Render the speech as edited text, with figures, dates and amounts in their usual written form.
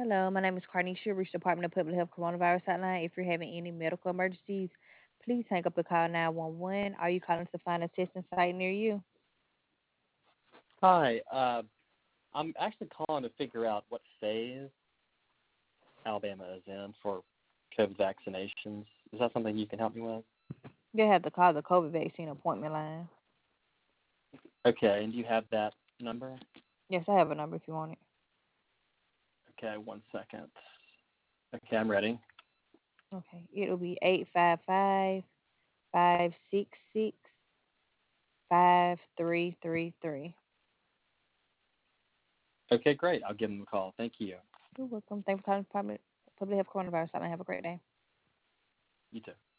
Hello, my name is Carnisha, Reach Department of Public Health Coronavirus Hotline. If you're having any medical emergencies, please hang up and call 911. Are you calling to find a testing site near you? Hi, I'm actually calling to figure out what phase Alabama is in for COVID vaccinations. Is that something you can help me with? You'll have to call the COVID vaccine appointment line. Okay, and do you have that number? Yes, I have a number if you want it. Okay, 1 second. Okay, I'm ready. Okay, it'll be 855-566-5333. Okay, great. I'll give them a call. Thank you. You're welcome. Thanks for calling Department of Public Health Coronavirus Hotline. Have a great day. You too.